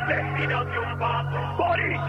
tírate un paso, Boris,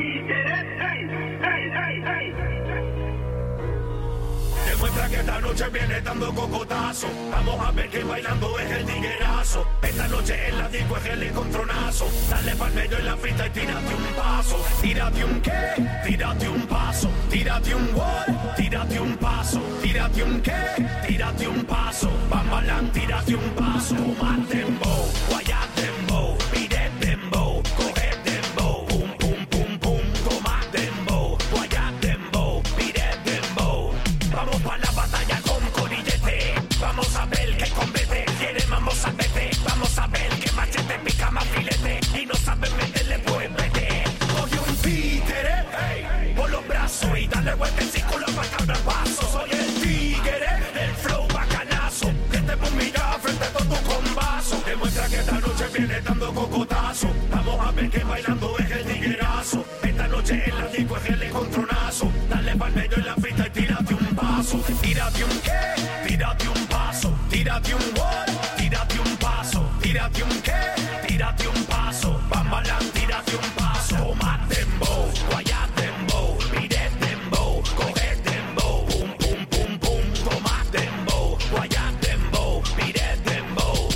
demuestra que esta noche viene dando cocotazo. Vamos a ver que bailando es el tiguerazo. Esta noche en la disco es el encontronazo. Dale pa'l medio en la pista y tírate un paso. Tírate un qué, tírate un paso. Tírate un what, tírate un paso. Tírate un qué, tírate un paso. Bambalán, tírate un paso. Más dembow, guayá dembow, pide dembow, coge dembow. Pum, pum, pum, pum, toma dembow, guayá dembow, pide dembow. Vamos pa' la batalla con corillete. Vamos a ver que convete. Quiere vamos a vete. Vamos a ver que machete pica más filete. Y no saben meterle pues vete. Coge un títere, hey, por los brazos y dale vuelta en círculo pa' cada paso. Soy el tigre, el flow bacanazo. Que te mira frente a todo tu combazo. Demuestra que esta noche viene dando cocotazo. Vamos a ver que bailando es el tiguerazo. Esta noche en la disco es el encontronazo. Dale pa'l medio en la pista y tírate un paso. Tírate un qué, tírate un paso. Tírate un what, tírate un paso. Tírate un qué, tírate un paso. Bambalán, tírate un paso. Más dembow, guayá dembow, pide dembow, coge dembow. Pum, pum, pum, pum, toma dembow, guayá dembow, pide dembow.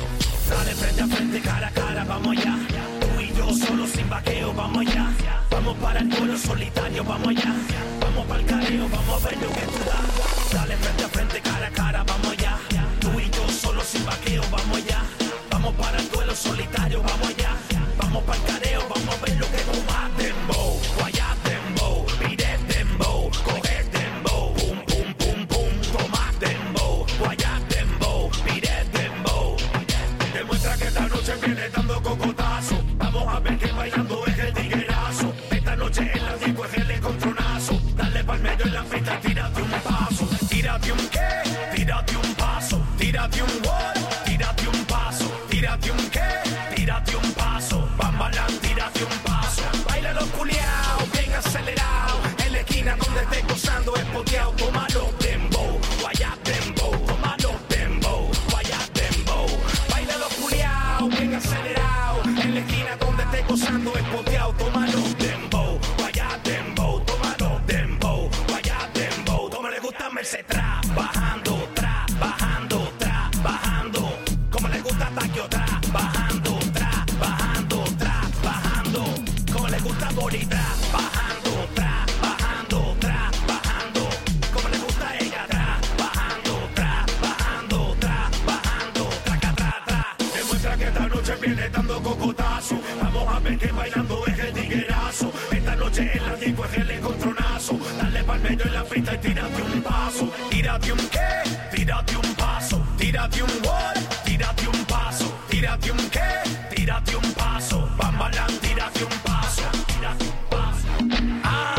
Dale frente a frente, cara a cara, vamos allá. Tú y yo solo sin vaqueo, vamos allá. Vamos para el pueblo solitario, vamos allá. Vamos para el careo, vamos a ver lo que tú das. Dale frente a frente, cara a cara, vamos allá. Tú y yo solo sin vaqueo, vamos allá. Vamos para el duelo solitario, vamos allá. Vamos para el careo, vamos a ver lo que tú más. Dembow, guayá dembow, pide dembow, coge dembow. Pum, pum, pum, pum, toma dembow, guayá dembow, pide dembow. Demuestra que esta noche viene dando cocotazo. Vamos a ver que bailando es el tiguerazo. Esta noche en la disco es el encontronazo. Dale pa'l medio en la pista y tírate un paso. Tírate un qué, tírate un paso. Tírate un what, tírate un paso. Tírate un qué, tírate un paso. Bambalán, tírate un paso. Baila los culiao, bien acelerado. En la esquina donde estés gozando espoteado. Tómalo dembow, guayá dembow. Tómalo dembow, guayá dembow. Baila los culiao, bien acelerado. En la esquina donde estés gozando espoteado. Tómalo dembow, guayá dembow. Tómalo dembow, guayá dembow. Como le gusta Merced, bajando, bajando, bajando. Como le gusta Taquio, bajando, bajando, bajando. Como le gusta Bori, bajando, bajando, bajando. Como le gusta a ella, bajando, bajando, bajando, traca. Demuestra que esta noche viene dando cocotazo. Vamos a ver que bailando es el tiguerazo. Esta noche en la disco es el encontronazo. Dale pa'l medio en la pista y tírate un paso. Tírate un qué, tírate un paso. Tírate un what, tírate un paso. Tírate un qué, tírate un paso. Bambalán, tírate un paso. Tírate un paso.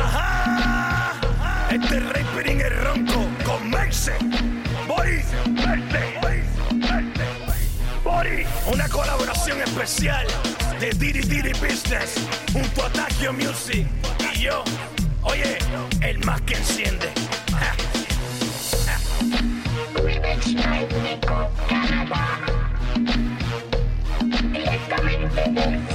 Ajá. Este es Rey Pirín el Ronco con Merce. Boris, Boris. Una colaboración especial de Diddy Business junto a Taquio Music y yo. Oye, el más que enciende. Remix by Nico Canadá. Directamente del